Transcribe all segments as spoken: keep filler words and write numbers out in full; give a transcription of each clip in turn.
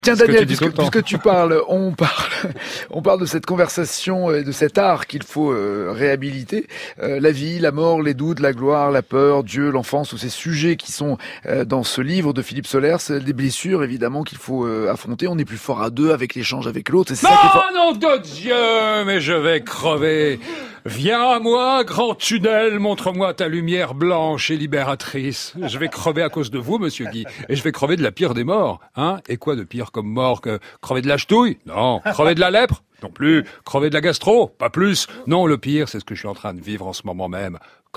Tiens Daniel, puisque, puisque tu parles, on parle, on parle de cette conversation et de cet art qu'il faut euh, réhabiliter. Euh, la vie, la mort, les doutes, la gloire, la peur, Dieu, l'enfance, tous ces sujets qui sont euh, dans ce livre de Philippe Sollers, des blessures évidemment qu'il faut euh, affronter. On est plus fort à deux avec l'échange avec l'autre. C'est non, ça qu'il faut... nom de Dieu, mais je vais crever. Viens à moi, grand tunnel, montre-moi ta lumière blanche et libératrice. Je vais crever à cause de vous, monsieur Guy, et je vais crever de la pire des morts, hein. Et quoi de pire comme mort que crever de la ch'touille? Non. Crever de la lèpre? Non plus. Crever de la gastro? Pas plus. Non, le pire, c'est ce que je suis en train de vivre en ce moment même.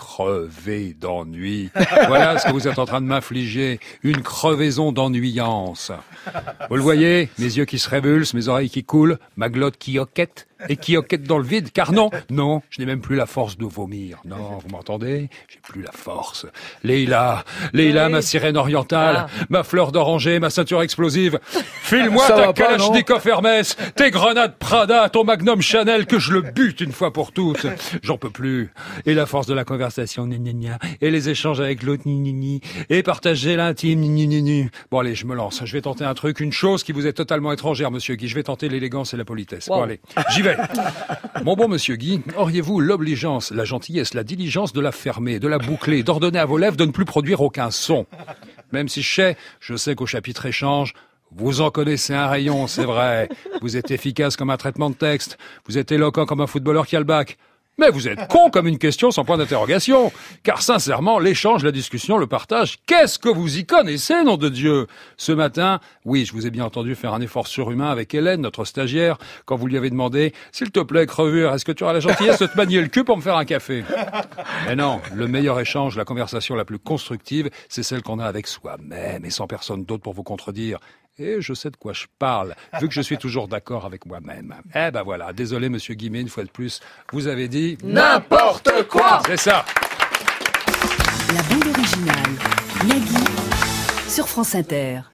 Crever d'ennui. Voilà ce que vous êtes en train de m'infliger. Une crevaison d'ennuyance. Vous le voyez? Mes yeux qui se révulsent, mes oreilles qui coulent, ma glotte qui hoquette et qui hoquette dans le vide. Car non, non, je n'ai même plus la force de vomir. Non, vous m'entendez? J'ai plus la force. Leïla, Leïla, oui. Ma sirène orientale, ah. Ma fleur d'oranger, ma ceinture explosive. File-moi ta Kalachnikov Hermès, tes grenades Prada, ton Magnum Chanel, que je le bute une fois pour toutes. J'en peux plus. Et la force de la conversation, gna gna gna, et les échanges avec l'autre, ni ni ni, et partager l'intime, ni ni ni ni. Bon allez, je me lance. Je vais tenter un truc, une chose qui vous est totalement étrangère, monsieur Guy. Je vais tenter l'élégance et la politesse. Wow. Bon allez, j'y vais. Mon bon monsieur Guy, auriez-vous l'obligeance, la gentillesse, la diligence de la fermer, de la boucler, d'ordonner à vos lèvres de ne plus produire aucun son? Même si je sais, je sais qu'au chapitre échange, vous en connaissez un rayon, c'est vrai. Vous êtes efficace comme un traitement de texte. Vous êtes éloquent comme un footballeur qui a le bac. Mais vous êtes con comme une question sans point d'interrogation. Car sincèrement, l'échange, la discussion, le partage, qu'est-ce que vous y connaissez, nom de Dieu? Ce matin, oui, je vous ai bien entendu faire un effort surhumain avec Hélène, notre stagiaire, quand vous lui avez demandé « S'il te plaît, crevure, est-ce que tu auras la gentillesse de te manier le cul pour me faire un café ?» Mais non, le meilleur échange, la conversation la plus constructive, c'est celle qu'on a avec soi-même et sans personne d'autre pour vous contredire. Et je sais de quoi je parle, vu que je suis toujours d'accord avec moi-même. Eh ben voilà, désolé monsieur Guimet, une fois de plus, vous avez dit... N'importe quoi. C'est ça. La bande originale, Nagui, sur France Inter.